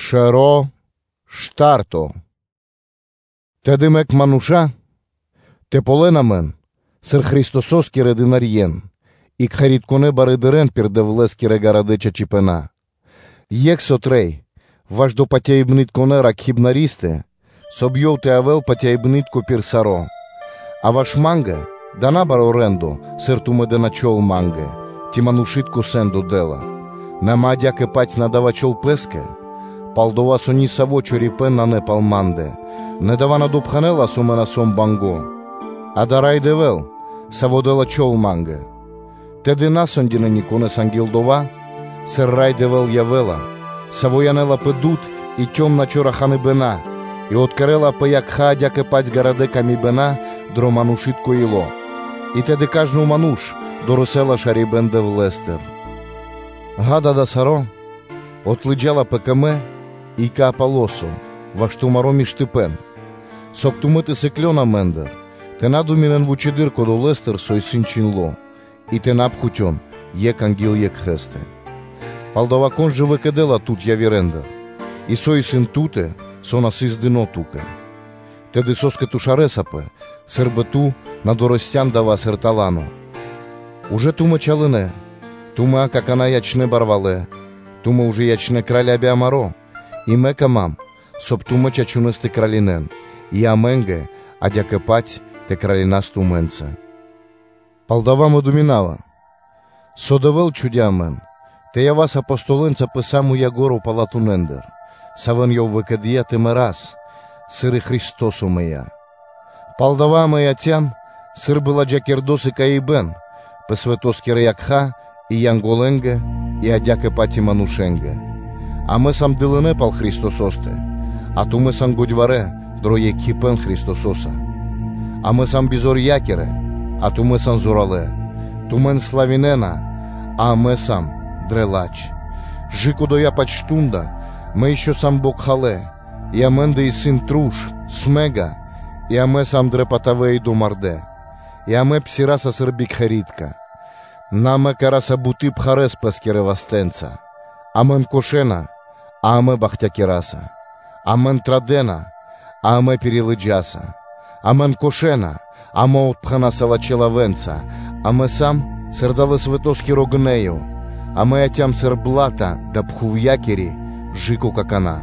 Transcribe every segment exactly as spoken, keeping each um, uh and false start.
Шеро штарто. Те димек мануша, те поленамен, сер Христосос кире динарьен, и кхарит коне барыдырен пирдевлес кире гарадеча чипена. Ек сотрей, ваш до патяибнит коне ракхибнаристе, собьёв те авел патяибнит копир саро. А ваш манге, дана бароренду, сер туме начол манге, ти манушит кусенду дела. Нема дяке пать надава чол песке, палдова сони саво чорипен на не палманде, не дава надобханела сумена сом банго, а дарай девел, саво дела чол манге. Теди насондіне никоне сангилдова, сер рай девел явела, саво янела педут и темна чора ханы бена, и откарела паяк ха дяке пать гараде камибена, дро манушит коило, и теди кажну мануш, доросела шарибенде в лестер. Гада да саро, отлиджала пекаме, и капалосо, ваш тумаро миштипен. Сок тумити секльона мендер, те надумінен вучидирко до лестер сой синчинло, и те напхутьон, ек ангел ек хесте. Палдова кон живе кедела тут явірендер, и сой син туте, со насис дино туке. Теди соске тушаресапе, сербету на доростян дава серталано. Уже туме чалине, туме акакана ячне барвале, туме уже ячне краля биамаро, и мека мам, соб туме чачунесте кралинен, и аменге, а дяке пать те кралинас туменце. Палдава ме доминава. Содевел чудямен, те я вас апостоленца писаму ягору палатунендер, савен йов векедия теме раз, сири Христосу мея. Палдава мея тям, сир была джакердоси каибен, песветоскире якха, и янголенге, и адяке пати манушенге. А мы сам дилине пал Христососте, а ту мы сам годьваре, дроє кіпен Христососа. А мы сам бізор якере, а ту мы сам зорале, ту мен славінена, а мы сам дрелач. Жико до я пачтунда, мы еще сам бокхале, и аменде и син труш, смега, и аме сам дрепатаве и думарде, и аме псираса сърбик харитка. Наме караса бути пхарес пескере вастенца, амен кошена, а аме бахтякераса, амен традена, а аме перелиджаса, амен кошена, аме отпхана салачела венца, аме сам сердали светоски рогнею, аме атям серблата да пхув якері жико какана.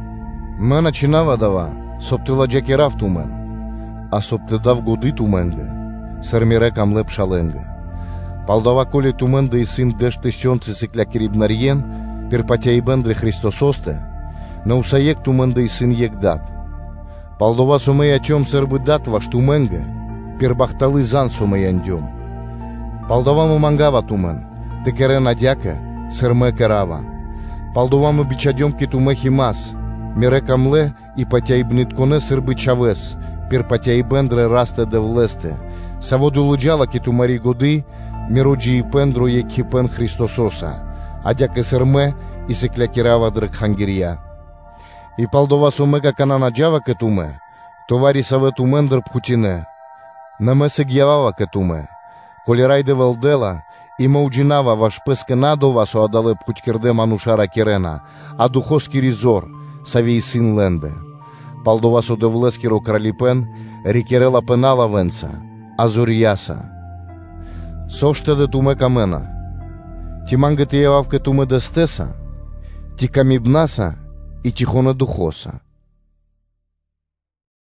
Ме начинава дава, соб ти ладжакера в тумен, а соб ти дав годи туменге, серміре камлеп шаленге. Палдава коли туменде и син деште сьонце секля керибнарьен, пирпатя и бендре Христососте, на усаек туменде и син ек дат. Палдова сумея тем сербы дат ваш туменге, пирбахталы зан сумеян дем. Палдова му мангава тумен, те кере надяке, серме керава. Палдова му бичадем ки туме химас, мире камле и патя и бнитконе сербы чавес, пирпатя и бендре расте девлесте, саводу луджала ки тумари годы, мироджи и пендро ек хипен Христососа, а дяке серме и секля кирава дрък хангирия. И палдова сумега канана джава кетуме, товари савет умен дръп хутине. Наме се гявава кетуме, коли райде велдела, има уджинава ваш песке надова со адале пхуткерде манушара керена, а духоски ризор, сави и син ленде. Палдова со девлескиро кралипен, рикерела пенала венца, азорияса. Соще де туме камена, ти манга ти явав кетуме дестеса, ти камибнаса и тихона духоса.